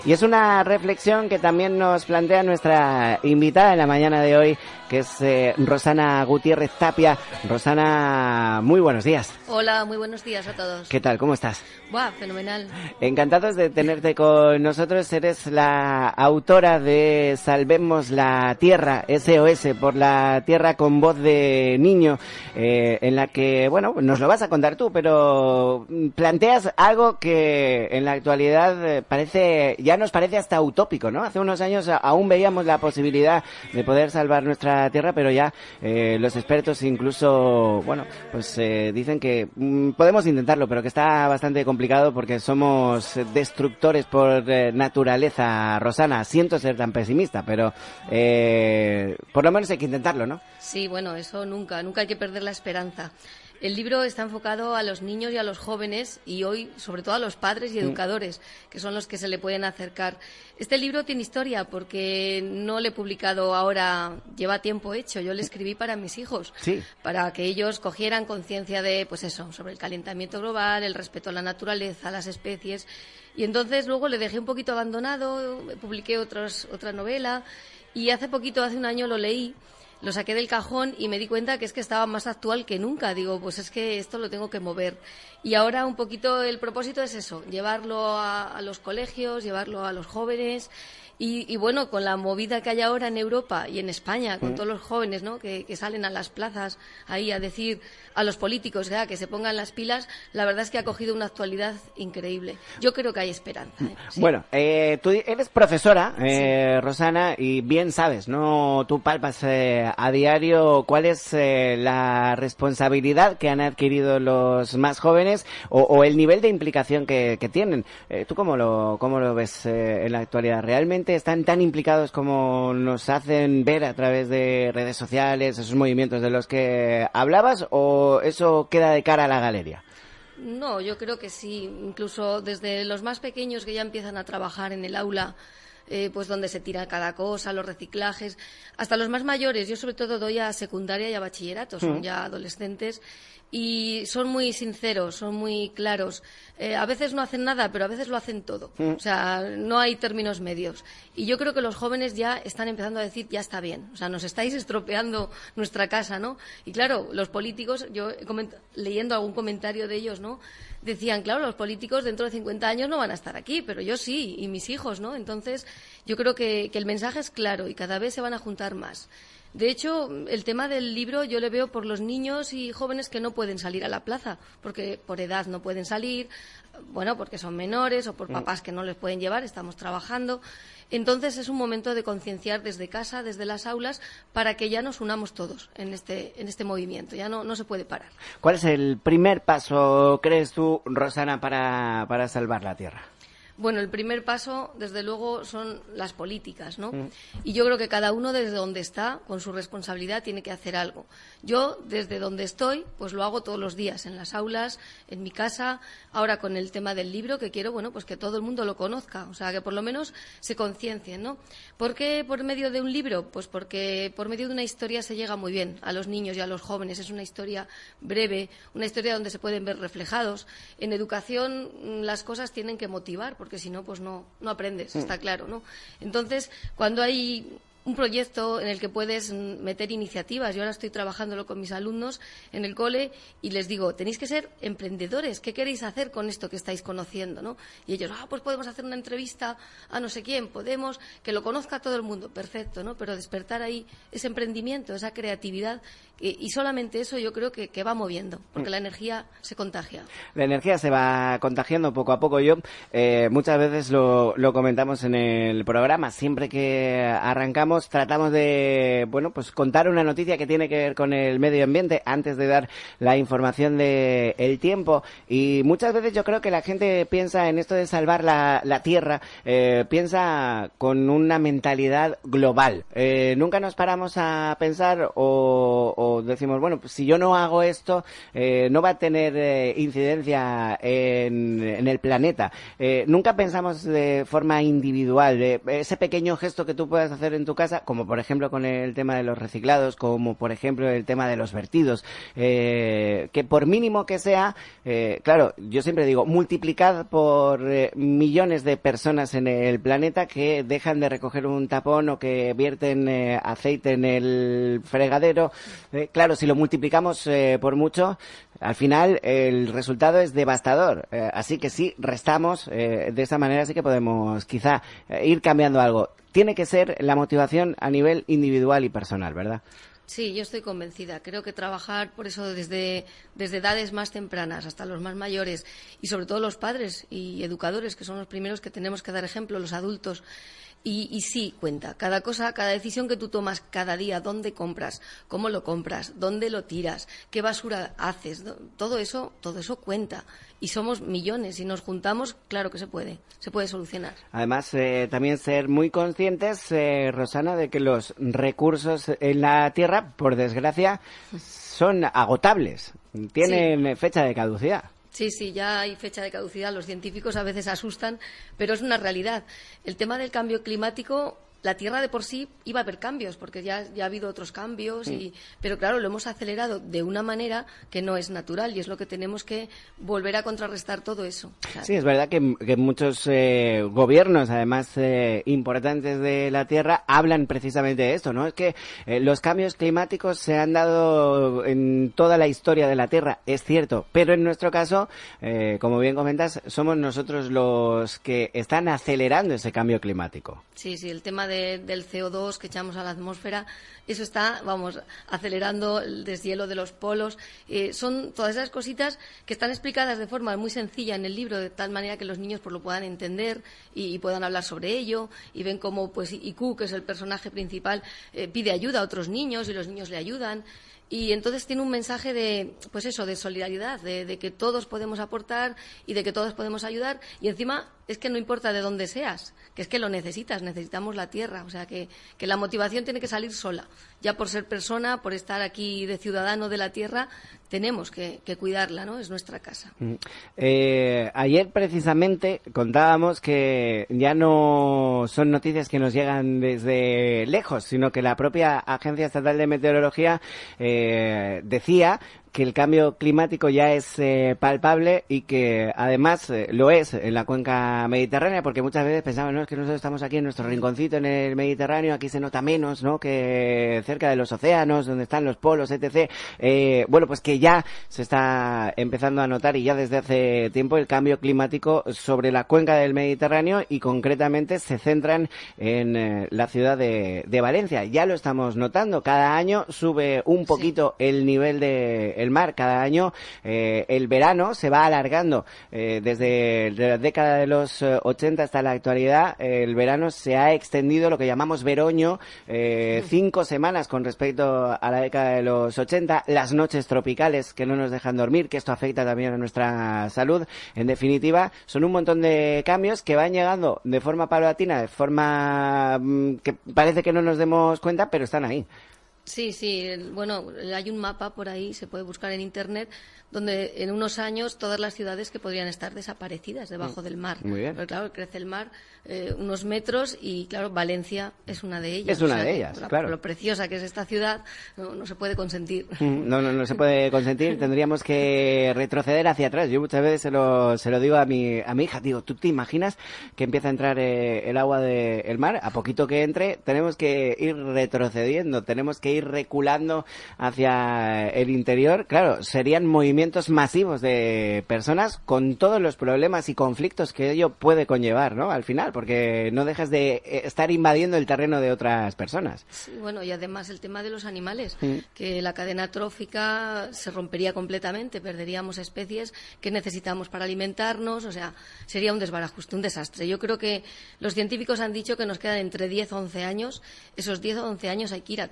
Y es una reflexión que también nos plantea nuestra invitada en la mañana de hoy, que es Rosana Gutiérrez Tapia. Rosana, muy buenos días. Hola, muy buenos días a todos. ¿Qué tal? ¿Cómo estás? Buah, fenomenal. Encantados de tenerte con nosotros. Eres la autora de Salvemos la Tierra, SOS por la Tierra con voz de niño, en la que, bueno, nos lo vas a contar tú, pero planteas algo que en la actualidad ya nos parece hasta utópico, ¿no? Hace unos años aún veíamos la posibilidad de poder salvar nuestra Tierra, pero ya los expertos incluso, bueno, pues dicen que podemos intentarlo, pero que está bastante complicado porque somos destructores por naturaleza. Rosana, siento ser tan pesimista, pero por lo menos hay que intentarlo, ¿no? Sí, bueno, eso nunca hay que perder la esperanza. El libro está enfocado a los niños y a los jóvenes y hoy, sobre todo, a los padres y educadores, que son los que se le pueden acercar. Este libro tiene historia porque no lo he publicado ahora, lleva tiempo hecho. Yo lo escribí para mis hijos, sí, para que ellos cogieran conciencia de, pues eso, sobre el calentamiento global, el respeto a la naturaleza, a las especies. Y entonces luego le dejé un poquito abandonado, publiqué otra novela y hace un año lo leí. Lo saqué del cajón y me di cuenta que es que estaba más actual que nunca. Digo, pues es que esto lo tengo que mover. Y ahora un poquito el propósito es eso, llevarlo a los colegios, llevarlo a los jóvenes. Y bueno, con la movida que hay ahora en Europa y en España, con todos los jóvenes, ¿no?, que salen a las plazas ahí a decir a los políticos que se pongan las pilas, la verdad es que ha cogido una actualidad increíble. Yo creo que hay esperanza. Sí. Bueno, tú eres profesora, sí, Rosana, y bien sabes, ¿no? Tú palpas a diario cuál es la responsabilidad que han adquirido los más jóvenes o el nivel de implicación que tienen. ¿Tú cómo lo ves en la actualidad? ¿Realmente están tan implicados como nos hacen ver a través de redes sociales, esos movimientos de los que hablabas, o eso queda de cara a la galería? No, yo creo que sí. Incluso desde los más pequeños que ya empiezan a trabajar en el aula, pues donde se tira cada cosa, los reciclajes, hasta los más mayores. Yo sobre todo doy a secundaria y a bachillerato, son ya adolescentes y son muy sinceros, son muy claros. A veces no hacen nada, pero a veces lo hacen todo. O sea, no hay términos medios. Y yo creo que los jóvenes ya están empezando a decir, ya está bien. O sea, nos estáis estropeando nuestra casa, ¿no? Y claro, los políticos, yo leyendo algún comentario de ellos, ¿no?, decían, claro, los políticos dentro de 50 años no van a estar aquí, pero yo sí, y mis hijos, ¿no? Entonces, yo creo que el mensaje es claro y cada vez se van a juntar más. De hecho, el tema del libro yo le veo por los niños y jóvenes que no pueden salir a la plaza, porque por edad no pueden salir, bueno, porque son menores o por papás que no les pueden llevar, estamos trabajando. Entonces es un momento de concienciar desde casa, desde las aulas, para que ya nos unamos todos en este movimiento. Ya no se puede parar. ¿Cuál es el primer paso, crees tú, Rosana, para salvar la Tierra? Bueno, el primer paso, desde luego, son las políticas, ¿no? Y yo creo que cada uno desde donde está, con su responsabilidad, tiene que hacer algo. Yo, desde donde estoy, pues lo hago todos los días, en las aulas, en mi casa, ahora con el tema del libro, que quiero, bueno, pues que todo el mundo lo conozca, o sea, que por lo menos se conciencien, ¿no? ¿Por qué por medio de un libro? Pues porque por medio de una historia se llega muy bien a los niños y a los jóvenes. Es una historia breve, una historia donde se pueden ver reflejados. En educación las cosas tienen que motivar, porque si no, pues no aprendes, está claro, ¿no? Entonces, cuando hay un proyecto en el que puedes meter iniciativas. Yo ahora estoy trabajándolo con mis alumnos en el cole y les digo, tenéis que ser emprendedores. ¿Qué queréis hacer con esto que estáis conociendo, no? Y ellos, pues podemos hacer una entrevista a no sé quién, podemos que lo conozca todo el mundo. Perfecto, ¿no? Pero despertar ahí ese emprendimiento, esa creatividad, y solamente eso yo creo que va moviendo, porque la energía se contagia. La energía se va contagiando poco a poco. Yo muchas veces lo comentamos en el programa. Siempre que arrancamos tratamos de, bueno, pues contar una noticia que tiene que ver con el medio ambiente antes de dar la información de el tiempo. Y muchas veces yo creo que la gente piensa en esto de salvar la Tierra, piensa con una mentalidad global. Nunca nos paramos a pensar o o decimos, bueno, pues si yo no hago esto, no va a tener incidencia en el planeta. Nunca pensamos de forma individual, ese pequeño gesto que tú puedas hacer en tu casa, como por ejemplo con el tema de los reciclados, como por ejemplo el tema de los vertidos, que por mínimo que sea, claro, yo siempre digo, multiplicad por millones de personas en el planeta que dejan de recoger un tapón o que vierten aceite en el fregadero. Claro, si lo multiplicamos por mucho, al final el resultado es devastador. Así que si restamos, de esa manera sí que podemos quizá ir cambiando algo. Tiene que ser la motivación a nivel individual y personal, ¿verdad? Sí, yo estoy convencida. Creo que trabajar por eso desde edades más tempranas hasta los más mayores y sobre todo los padres y educadores, que son los primeros que tenemos que dar ejemplo, los adultos. Y sí, cuenta. Cada cosa, cada decisión que tú tomas cada día, dónde compras, cómo lo compras, dónde lo tiras, qué basura haces, todo eso cuenta. Y somos millones. Si nos juntamos, claro que se puede solucionar. Además, también ser muy conscientes, Rosana, de que los recursos en la tierra, por desgracia, son agotables. Tienen fecha de caducidad. Sí, ya hay fecha de caducidad. Los científicos a veces asustan, pero es una realidad. El tema del cambio climático, la Tierra de por sí iba a haber cambios, porque ya ha habido otros cambios, pero claro, lo hemos acelerado de una manera que no es natural y es lo que tenemos que volver a contrarrestar todo eso. ¿Sabes? Sí, es verdad que muchos gobiernos, además importantes de la Tierra, hablan precisamente de esto, ¿no? Es que los cambios climáticos se han dado en toda la historia de la Tierra, es cierto, pero en nuestro caso, como bien comentas, somos nosotros los que están acelerando ese cambio climático. Sí, el tema del CO2 que echamos a la atmósfera, eso está, acelerando el deshielo de los polos. Son todas esas cositas que están explicadas de forma muy sencilla en el libro, de tal manera que los niños pues lo puedan entender y puedan hablar sobre ello, y ven cómo pues Iku, que es el personaje principal, pide ayuda a otros niños y los niños le ayudan. Y entonces tiene un mensaje de solidaridad, de que todos podemos aportar y de que todos podemos ayudar. Y encima es que no importa de dónde seas, que es que lo necesitamos la tierra. O sea, que la motivación tiene que salir sola. Ya por ser persona, por estar aquí de ciudadano de la tierra, tenemos que cuidarla, ¿no? Es nuestra casa. Ayer precisamente contábamos que ya no son noticias que nos llegan desde lejos, sino que la propia Agencia Estatal de Meteorología decía que el cambio climático ya es palpable y que además lo es en la cuenca mediterránea, porque muchas veces pensamos, no, es que nosotros estamos aquí en nuestro rinconcito en el Mediterráneo, aquí se nota menos, ¿no?, que cerca de los océanos, donde están los polos, etc. Bueno, pues que ya se está empezando a notar, y ya desde hace tiempo, el cambio climático sobre la cuenca del Mediterráneo, y concretamente se centran en la ciudad de Valencia. Ya lo estamos notando, cada año sube un poquito el nivel de el mar, cada año el verano se va alargando, desde la década de los 80 hasta la actualidad. El verano se ha extendido, lo que llamamos veroño, 5 semanas con respecto a la década de los 80, las noches tropicales que no nos dejan dormir, que esto afecta también a nuestra salud. En definitiva, son un montón de cambios que van llegando de forma paulatina, de forma que parece que no nos demos cuenta, pero están ahí. Sí, bueno, hay un mapa por ahí, se puede buscar en Internet, donde en unos años todas las ciudades que podrían estar desaparecidas debajo del mar. Muy bien. Pero claro, crece el mar unos metros y, claro, Valencia es una de ellas. Es una de ellas, claro. Lo preciosa que es esta ciudad, no se puede consentir. No se puede consentir, tendríamos que retroceder hacia atrás. Yo muchas veces se lo digo a mi hija, digo, ¿tú te imaginas que empieza a entrar el agua del mar? A poquito que entre, tenemos que ir retrocediendo, tenemos que ir reculando hacia el interior. Claro, serían movimientos masivos de personas con todos los problemas y conflictos que ello puede conllevar, ¿no? Al final, porque no dejas de estar invadiendo el terreno de otras personas. Sí, bueno, y además el tema de los animales, que la cadena trófica se rompería completamente, perderíamos especies que necesitamos para alimentarnos, o sea, sería un desbarajuste, un desastre. Yo creo que los científicos han dicho que nos quedan entre 10 o 11 años, esos 10 o 11 años hay que ir a tope.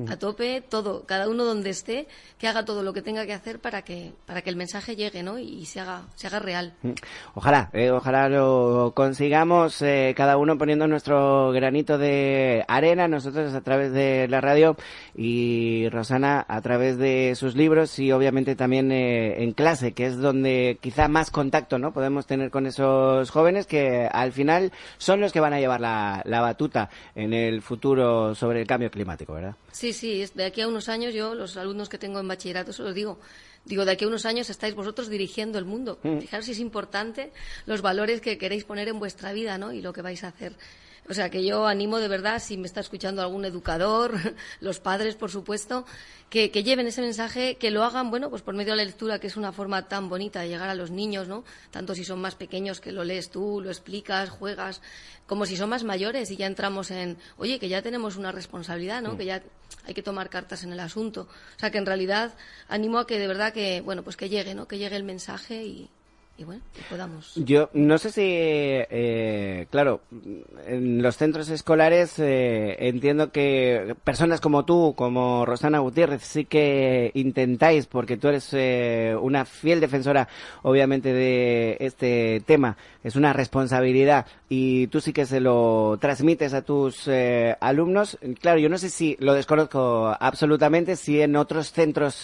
a tope, todo, cada uno donde esté, que haga todo lo que tenga que hacer para que el mensaje llegue, ¿no? Y se haga real. Ojalá lo consigamos, cada uno poniendo nuestro granito de arena, nosotros a través de la radio y Rosana a través de sus libros y obviamente también en clase, que es donde quizá más contacto, ¿no?, podemos tener con esos jóvenes que al final son los que van a llevar la batuta en el futuro sobre el cambio climático, ¿verdad? Sí, de aquí a unos años yo, los alumnos que tengo en bachillerato, se los digo, de aquí a unos años estáis vosotros dirigiendo el mundo. Fijaros si es importante los valores que queréis poner en vuestra vida, ¿no?, y lo que vais a hacer. O sea, que yo animo de verdad, si me está escuchando algún educador, los padres, por supuesto, que lleven ese mensaje, que lo hagan, bueno, pues por medio de la lectura, que es una forma tan bonita de llegar a los niños, ¿no? Tanto si son más pequeños, que lo lees tú, lo explicas, juegas, como si son más mayores y ya entramos en, oye, que ya tenemos una responsabilidad, ¿no? Que ya hay que tomar cartas en el asunto. O sea, que en realidad animo a que de verdad que, bueno, pues que llegue, ¿no? Que llegue el mensaje y bueno, que podamos. Yo no sé si, claro, en los centros escolares entiendo que personas como tú, como Rosana Gutiérrez, sí que intentáis, porque tú eres una fiel defensora, obviamente, de este tema. Es una responsabilidad y tú sí que se lo transmites a tus alumnos. Claro, yo no sé si, lo desconozco absolutamente, si en otros centros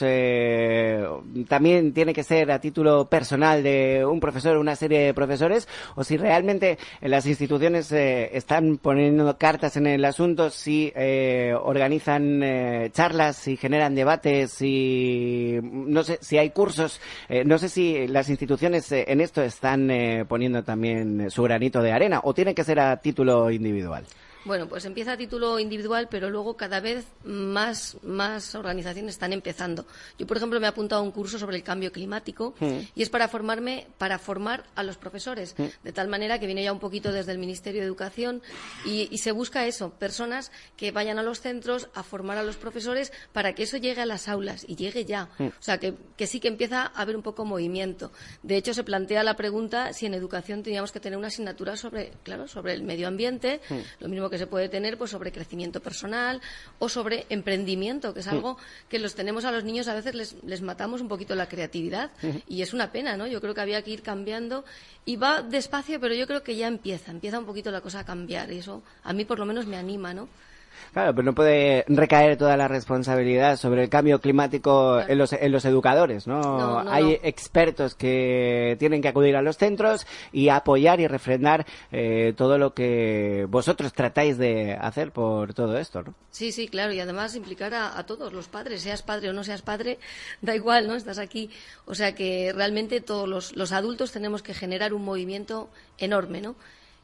también tiene que ser a título personal de un profesor, una serie de profesores, o si realmente las instituciones están poniendo cartas en el asunto, si organizan charlas, si generan debates, si no sé si hay cursos, no sé si las instituciones en esto están poniendo también su granito de arena, o tiene que ser a título individual. Bueno, pues empieza a título individual, pero luego cada vez más organizaciones están empezando. Yo, por ejemplo, me he apuntado a un curso sobre el cambio climático y es para formar a los profesores, de tal manera que viene ya un poquito desde el Ministerio de Educación y se busca eso, personas que vayan a los centros a formar a los profesores para que eso llegue a las aulas y llegue ya. O sea, que sí que empieza a haber un poco movimiento. De hecho, se plantea la pregunta si en educación teníamos que tener una asignatura sobre el medio ambiente, lo mismo que se puede tener pues sobre crecimiento personal o sobre emprendimiento, que es algo que los tenemos a los niños, a veces les matamos un poquito la creatividad y es una pena, ¿no? Yo creo que había que ir cambiando y va despacio, pero yo creo que ya empieza un poquito la cosa a cambiar y eso a mí por lo menos me anima, ¿no? Claro, pero no puede recaer toda la responsabilidad sobre el cambio climático en los educadores, ¿no? No. Hay expertos que tienen que acudir a los centros y apoyar y refrendar todo lo que vosotros tratáis de hacer por todo esto, ¿no? Sí, claro, y además implicar a todos los padres, seas padre o no seas padre, da igual, ¿no? Estás aquí. O sea que realmente todos los adultos tenemos que generar un movimiento enorme, ¿no?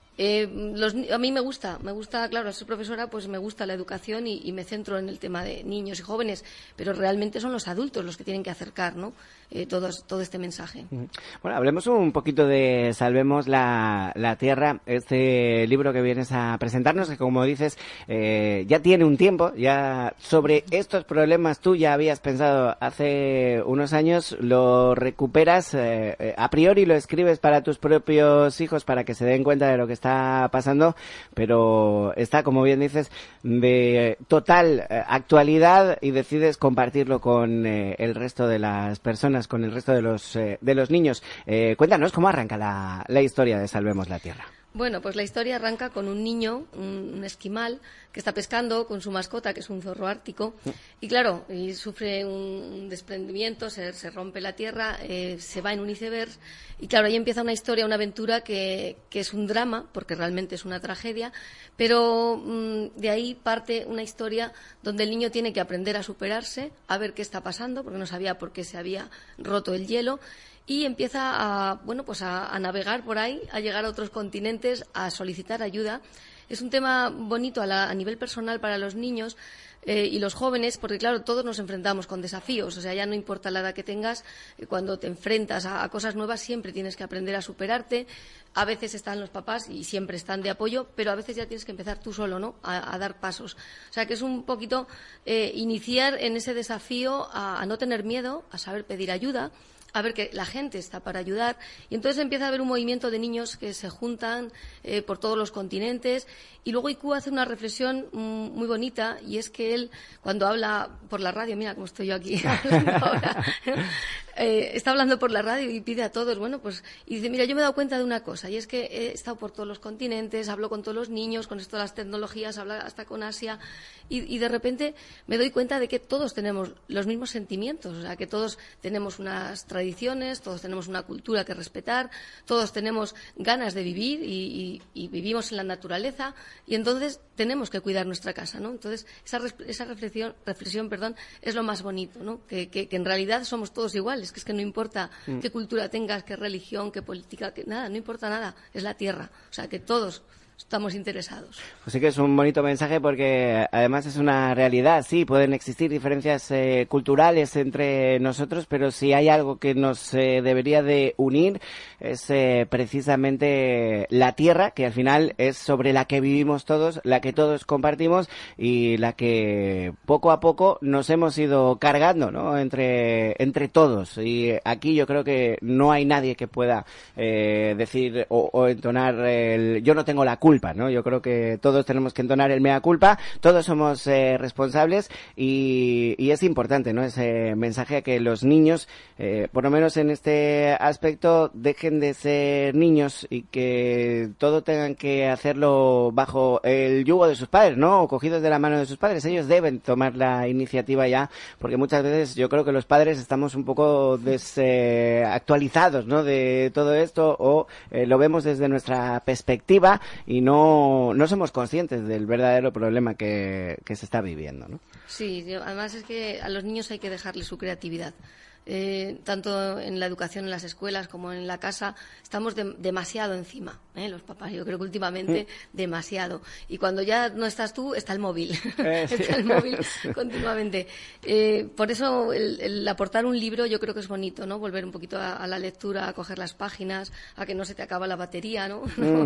A mí me gusta, claro, ser profesora, pues me gusta la educación y me centro en el tema de niños y jóvenes, pero realmente son los adultos los que tienen que acercar, ¿no? Todo este mensaje. Bueno, hablemos un poquito de Salvemos la Tierra, este libro que vienes a presentarnos, que como dices, ya tiene un tiempo, ya sobre estos problemas tú ya habías pensado hace unos años, lo recuperas, a priori lo escribes para tus propios hijos para que se den cuenta de lo que está pasando, pero está, como bien dices, de total actualidad y decides compartirlo con el resto de las personas, con el resto de los niños. Cuéntanos cómo arranca la historia de Salvemos la Tierra. Bueno, pues la historia arranca con un niño, un esquimal, que está pescando con su mascota, que es un zorro ártico, y claro, y sufre un desprendimiento, se rompe la tierra, se va en un iceberg, y claro, ahí empieza una historia, una aventura que es un drama, porque realmente es una tragedia, pero de ahí parte una historia donde el niño tiene que aprender a superarse, a ver qué está pasando, porque no sabía por qué se había roto el hielo, y empieza a navegar por ahí, a llegar a otros continentes, a solicitar ayuda. Es un tema bonito a nivel personal para los niños y los jóvenes, porque claro, todos nos enfrentamos con desafíos, o sea, ya no importa la edad que tengas, cuando te enfrentas a cosas nuevas siempre tienes que aprender a superarte. A veces están los papás y siempre están de apoyo, pero a veces ya tienes que empezar tú solo, ¿no?, a dar pasos. O sea, que es un poquito iniciar en ese desafío a no tener miedo, a saber pedir ayuda, a ver que la gente está para ayudar, y entonces empieza a haber un movimiento de niños que se juntan por todos los continentes, y luego IQ hace una reflexión muy bonita, y es que él, cuando habla por la radio, mira cómo estoy yo aquí hablando ahora, está hablando por la radio y pide a todos, bueno, pues, y dice, mira, yo me he dado cuenta de una cosa, y es que he estado por todos los continentes, hablo con todos los niños, con esto de las tecnologías, hablo hasta con Asia, y de repente me doy cuenta de que todos tenemos los mismos sentimientos, o sea, que todos tenemos unas tradiciones, todos tenemos una cultura que respetar, todos tenemos ganas de vivir y vivimos en la naturaleza, y entonces tenemos que cuidar nuestra casa, ¿no? Entonces, esa reflexión, es lo más bonito, ¿no? Que en realidad somos todos iguales, que es que no importa qué cultura tengas, qué religión, qué política, nada, no importa nada, es la tierra, o sea, que todos estamos interesados. Pues sí que es un bonito mensaje porque además es una realidad. Sí, pueden existir diferencias culturales entre nosotros, pero si hay algo que nos debería de unir es precisamente la tierra, que al final es sobre la que vivimos todos, la que todos compartimos y la que poco a poco nos hemos ido cargando, ¿no? Entre todos. Y aquí yo creo que no hay nadie que pueda decir o entonar el yo no tengo la culpa, ¿no? Yo creo que todos tenemos que entonar el mea culpa, todos somos responsables y es importante, ¿no? Ese mensaje a que los niños, por lo menos en este aspecto, dejen de ser niños y que todo tengan que hacerlo bajo el yugo de sus padres, ¿no? O cogidos de la mano de sus padres. Ellos deben tomar la iniciativa ya, porque muchas veces yo creo que los padres estamos un poco desactualizados, ¿no? De todo esto o lo vemos desde nuestra perspectiva y no somos conscientes del verdadero problema que se está viviendo, ¿no? Sí, además es que a los niños hay que dejarles su creatividad. Tanto en la educación en las escuelas como en la casa estamos demasiado encima, los papás, yo creo que últimamente demasiado, y cuando ya no estás tú está el móvil está el móvil continuamente, por eso el aportar un libro yo creo que es bonito, ¿no? Volver un poquito a la lectura, a coger las páginas, a que no se te acaba la batería, ¿no?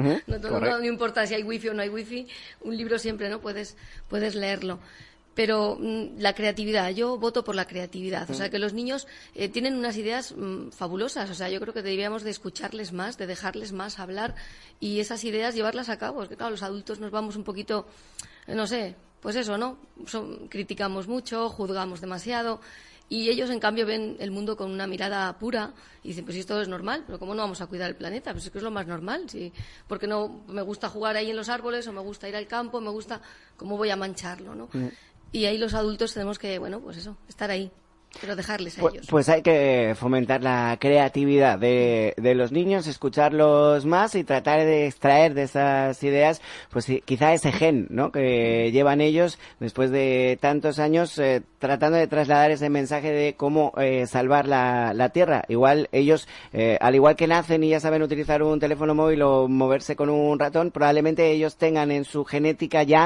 No importa si hay wifi o no hay wifi, un libro siempre, ¿no? Puedes leerlo. Pero la creatividad, yo voto por la creatividad. O sea, que los niños tienen unas ideas fabulosas. O sea, yo creo que deberíamos de escucharles más, de dejarles más hablar y esas ideas llevarlas a cabo. Porque, claro, los adultos nos vamos un poquito, no sé, pues eso, ¿no? Criticamos mucho, juzgamos demasiado. Y ellos, en cambio, ven el mundo con una mirada pura y dicen, pues esto es normal, pero ¿cómo no vamos a cuidar el planeta? Pues es que es lo más normal, ¿sí? Porque no me gusta jugar ahí en los árboles o me gusta ir al campo, ¿cómo voy a mancharlo, no? Y ahí los adultos tenemos que, bueno, pues eso, estar ahí, pero dejarles a ellos. Pues hay que fomentar la creatividad de los niños, escucharlos más y tratar de extraer de esas ideas, pues quizá ese gen, ¿no? Que llevan ellos después de tantos años tratando de trasladar ese mensaje de cómo salvar la tierra. Igual ellos, al igual que nacen y ya saben utilizar un teléfono móvil o moverse con un ratón, probablemente ellos tengan en su genética ya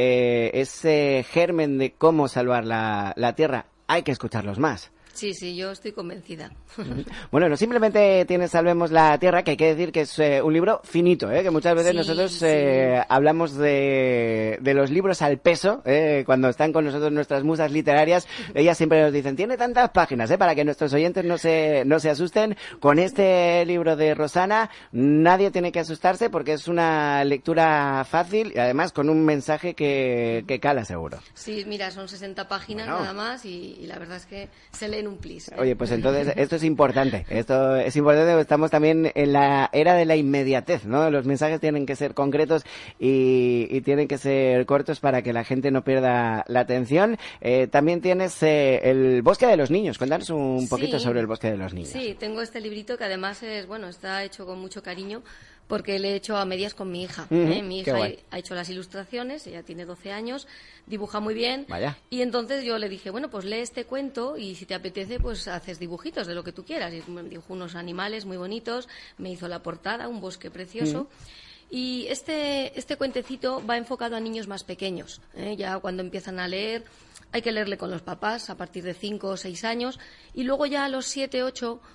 ese germen de cómo salvar la tierra. Hay que escucharlos más. Sí, yo estoy convencida. Bueno, no simplemente tienes Salvemos la Tierra, que hay que decir que es un libro finito, que muchas veces nosotros hablamos de los libros al peso, cuando están con nosotros nuestras musas literarias, ellas siempre nos dicen, tiene tantas páginas, para que nuestros oyentes no se asusten. Con este libro de Rosana, nadie tiene que asustarse porque es una lectura fácil y además con un mensaje que cala seguro. Sí, mira, son 60 páginas nada más y la verdad es que se leen un plis. Oye, pues entonces esto es importante. Esto es importante, estamos también en la era de la inmediatez, ¿no? Los mensajes tienen que ser concretos y tienen que ser cortos para que la gente no pierda la atención. También tienes el Bosque de los Niños. Cuéntanos un poquito sobre el Bosque de los Niños. Sí, tengo este librito que además está hecho con mucho cariño porque le he hecho a medias con mi hija. Mi hija ha hecho las ilustraciones, ella tiene 12 años, dibuja muy bien. Vaya. Y entonces yo le dije, bueno, pues lee este cuento y si te apetece, pues haces dibujitos de lo que tú quieras. Y me dibujó unos animales muy bonitos, me hizo la portada, un bosque precioso. Y este cuentecito va enfocado a niños más pequeños. Ya cuando empiezan a leer, hay que leerle con los papás a partir de 5 o 6 años. Y luego ya a los 7, 8...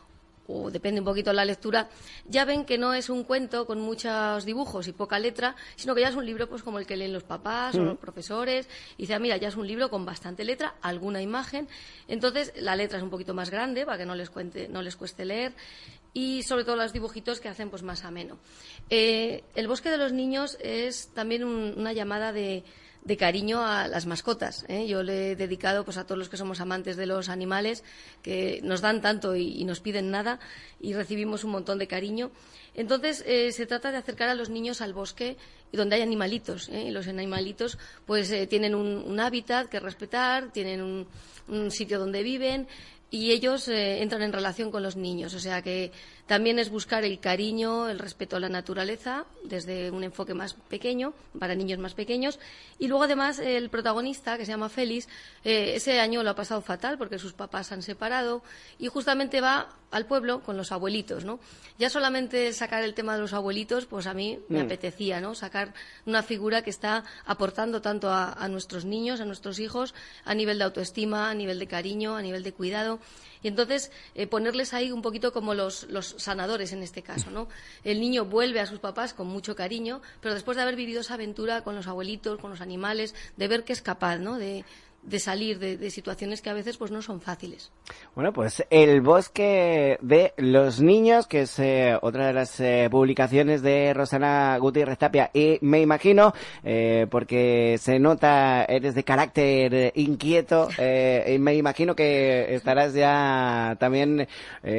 o depende un poquito de la lectura, ya ven que no es un cuento con muchos dibujos y poca letra, sino que ya es un libro pues como el que leen los papás o los profesores, y dice, mira, ya es un libro con bastante letra, alguna imagen, entonces la letra es un poquito más grande para que no les cueste leer, y sobre todo los dibujitos que hacen pues más ameno. El bosque de los niños es también una llamada de cariño a las mascotas, ¿eh? Yo le he dedicado pues a todos los que somos amantes de los animales, que nos dan tanto y nos piden nada, y recibimos un montón de cariño. Entonces se trata de acercar a los niños al bosque donde hay animalitos, ¿eh? Y los animalitos pues tienen un hábitat que respetar, tienen un sitio donde viven, y ellos entran en relación con los niños, o sea que también es buscar el cariño, el respeto a la naturaleza desde un enfoque más pequeño, para niños más pequeños. Y luego además el protagonista, que se llama Félix, ese año lo ha pasado fatal porque sus papás se han separado y justamente va al pueblo con los abuelitos, ¿no? Ya solamente sacar el tema de los abuelitos, pues a mí me apetecía, ¿no? Sacar una figura que está aportando tanto a nuestros niños, a nuestros hijos, a nivel de autoestima, a nivel de cariño, a nivel de cuidado. Y entonces ponerles ahí un poquito como los sanadores en este caso, ¿no? El niño vuelve a sus papás con mucho cariño, pero después de haber vivido esa aventura con los abuelitos, con los animales, de ver que es capaz, ¿no? De salir de situaciones que a veces pues no son fáciles. Bueno, pues El bosque de los niños, que es otra de las publicaciones de Rosana Gutiérrez Tapia, y me imagino, porque se nota, eres de carácter inquieto, y me imagino que estarás ya también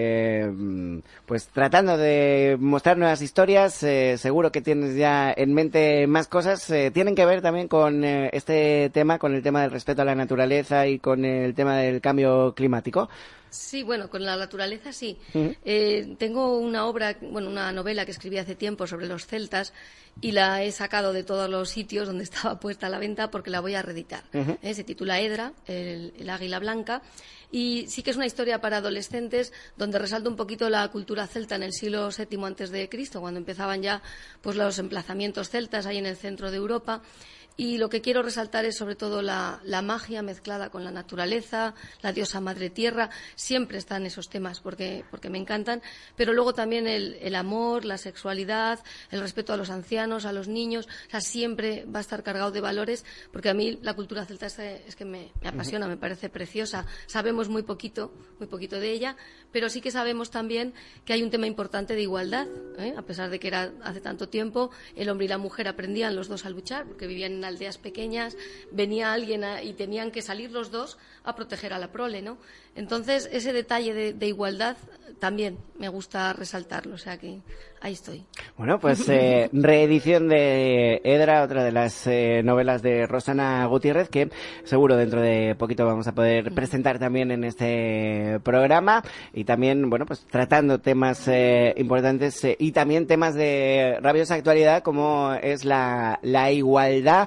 pues tratando de mostrar nuevas historias, seguro que tienes ya en mente más cosas, tienen que ver también con este tema, con el tema del respeto a la naturaleza y con el tema del cambio climático. Sí, bueno, con la naturaleza sí. Tengo una una novela que escribí hace tiempo sobre los celtas y la he sacado de todos los sitios donde estaba puesta a la venta porque la voy a reeditar. Se titula Edra, el águila blanca, y sí que es una historia para adolescentes donde resalta un poquito la cultura celta en el siglo VII antes de Cristo, cuando empezaban ya pues los emplazamientos celtas ahí en el centro de Europa. Y lo que quiero resaltar es sobre todo la magia mezclada con la naturaleza, la diosa madre tierra. Siempre están esos temas porque me encantan, pero luego también el amor, la sexualidad, el respeto a los ancianos, a los niños. O sea, siempre va a estar cargado de valores, porque a mí la cultura celta es que me apasiona, me parece preciosa. Sabemos muy poquito de ella, pero sí que sabemos también que hay un tema importante de igualdad, ¿eh? A pesar de que era hace tanto tiempo, el hombre y la mujer aprendían los dos a luchar, porque vivían en aldeas pequeñas, venía alguien y tenían que salir los dos a proteger a la prole, ¿no? Entonces, ese detalle de igualdad también me gusta resaltarlo, o sea que ahí estoy. Bueno, pues reedición de Edra, otra de las novelas de Rosana Gutiérrez, que seguro dentro de poquito vamos a poder presentar también en este programa, y también, bueno, pues tratando temas importantes y también temas de rabiosa actualidad, como es la igualdad,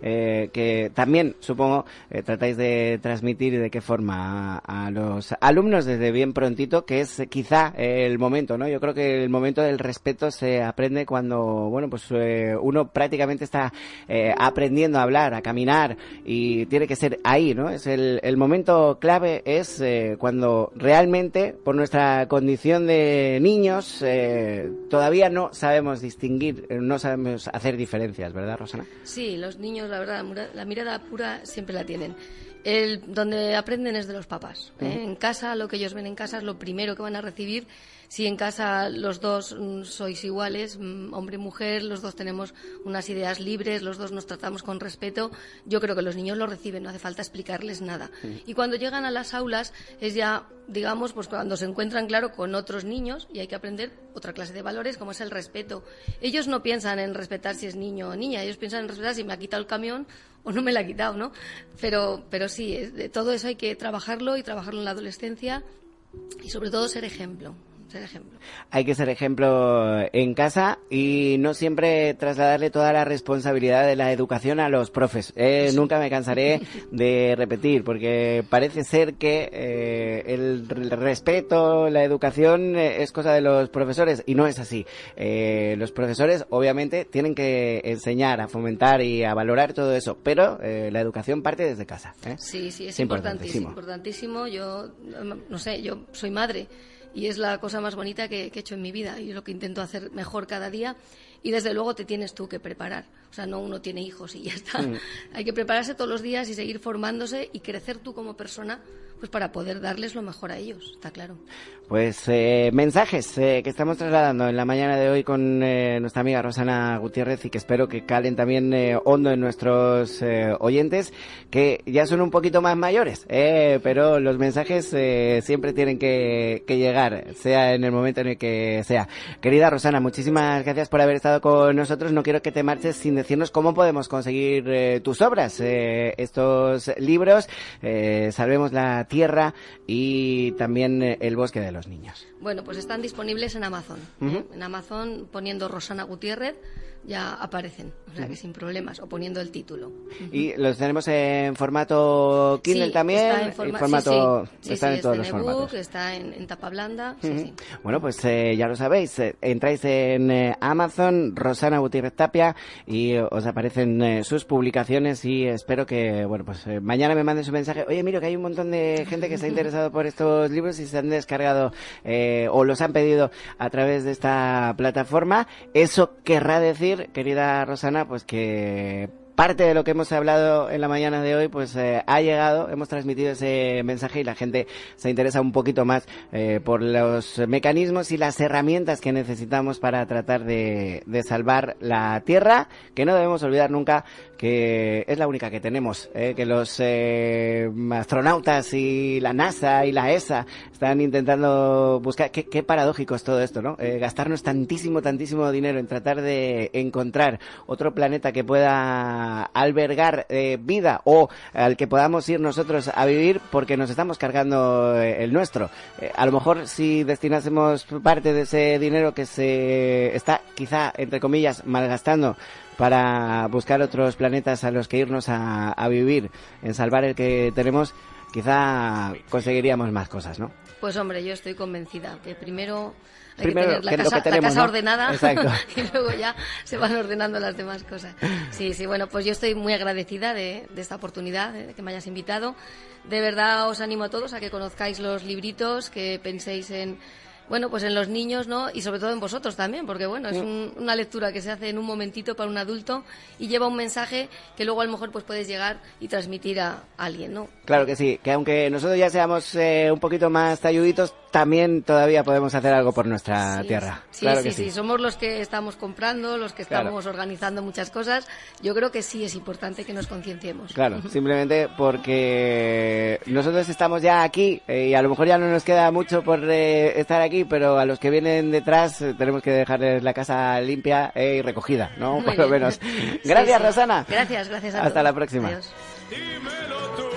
que también, supongo, tratáis de transmitir y de qué forma a los alumnos desde bien prontito, que es quizá el momento, ¿no? Yo creo que el momento del respeto se aprende cuando, bueno, pues uno prácticamente está aprendiendo a hablar, a caminar, y tiene que ser ahí, ¿no? Es el momento clave es cuando realmente, por nuestra condición de niños, todavía no sabemos distinguir, no sabemos hacer diferencias, ¿verdad, Rosana? Sí, los niños, la verdad, la mirada pura siempre la tienen. Donde aprenden es de los papás, ¿eh? En casa, lo que ellos ven en casa es lo primero que van a recibir. Si en casa los dos sois iguales, hombre y mujer, los dos tenemos unas ideas libres, los dos nos tratamos con respeto, yo creo que los niños lo reciben, no hace falta explicarles nada. Y cuando llegan a las aulas es ya, digamos, pues cuando se encuentran, claro, con otros niños, y hay que aprender otra clase de valores, como es el respeto. Ellos no piensan en respetar si es niño o niña, ellos piensan en respetar si me ha quitado el camión o no me lo ha quitado, ¿no? Pero sí, de todo eso hay que trabajarlo, y trabajarlo en la adolescencia, y sobre todo ser ejemplo. Hay que ser ejemplo en casa y no siempre trasladarle toda la responsabilidad de la educación a los profes. Nunca me cansaré de repetir, porque parece ser que el respeto, la educación es cosa de los profesores, y no es así. Los profesores obviamente tienen que enseñar a fomentar y a valorar todo eso, pero la educación parte desde casa. Sí, es importantísimo. Yo, no sé, yo soy madre, y es la cosa más bonita que he hecho en mi vida y es lo que intento hacer mejor cada día. Y desde luego te tienes tú que preparar. O sea, no uno tiene hijos y ya está. Hay que prepararse todos los días y seguir formándose y crecer tú como persona, pues para poder darles lo mejor a ellos, está claro. Pues mensajes que estamos trasladando en la mañana de hoy con nuestra amiga Rosana Gutiérrez y que espero que calen también hondo en nuestros oyentes, que ya son un poquito más mayores, pero los mensajes siempre tienen que llegar, sea en el momento en el que sea. Querida Rosana, muchísimas gracias por haber estado con nosotros. No quiero que te marches sin decirnos cómo podemos conseguir tus obras, estos libros, Salvemos la Tierra y también El Bosque de los Niños. Bueno, pues están disponibles en Amazon. En Amazon, poniendo Rosana Gutiérrez, ya aparecen, o sea que sin problemas, o poniendo el título. Y los tenemos en formato Kindle también, está en formato, están en todos los formatos. Está en tapa blanda. Bueno, pues ya lo sabéis, entráis en Amazon, Rosana Gutiérrez Tapia, y os aparecen sus publicaciones y espero que, bueno, pues mañana me manden su mensaje. Oye, miro que hay un montón de gente que está interesado por estos libros y se han descargado o los han pedido a través de esta plataforma. Eso querrá decir, querida Rosana, pues que parte de lo que hemos hablado en la mañana de hoy pues ha llegado, hemos transmitido ese mensaje y la gente se interesa un poquito más por los mecanismos y las herramientas que necesitamos para tratar de salvar la Tierra, que no debemos olvidar nunca que es la única que tenemos, que los astronautas y la NASA y la ESA están intentando buscar. Qué paradójico es todo esto, ¿no? Gastarnos tantísimo dinero en tratar de encontrar otro planeta que pueda albergar vida o al que podamos ir nosotros a vivir, porque nos estamos cargando el nuestro. A lo mejor si destinásemos parte de ese dinero que se está quizá, entre comillas, malgastando para buscar otros planetas a los que irnos a vivir, en salvar el que tenemos, quizá conseguiríamos más cosas, ¿no? Pues hombre, yo estoy convencida que primero hay que tener la casa ¿no? ordenada. Exacto. Y luego ya se van ordenando las demás cosas. Sí, bueno, pues yo estoy muy agradecida de esta oportunidad, de que me hayas invitado. De verdad os animo a todos a que conozcáis los libritos, que penséis en, bueno, pues en los niños, ¿no? Y sobre todo en vosotros también, porque bueno, es una lectura que se hace en un momentito para un adulto y lleva un mensaje que luego a lo mejor pues puedes llegar y transmitir a alguien, ¿no? Claro que sí, que aunque nosotros ya seamos un poquito más talluditos, también todavía podemos hacer algo por nuestra tierra. Claro que sí, somos los que estamos comprando, los que estamos organizando muchas cosas. Yo creo que sí es importante que nos concienciemos. Claro, simplemente porque nosotros estamos ya aquí y a lo mejor ya no nos queda mucho por estar aquí, pero a los que vienen detrás tenemos que dejarles la casa limpia y recogida, ¿no? Por lo menos. Gracias, Rosana. Gracias a todos. Hasta la próxima. Adiós.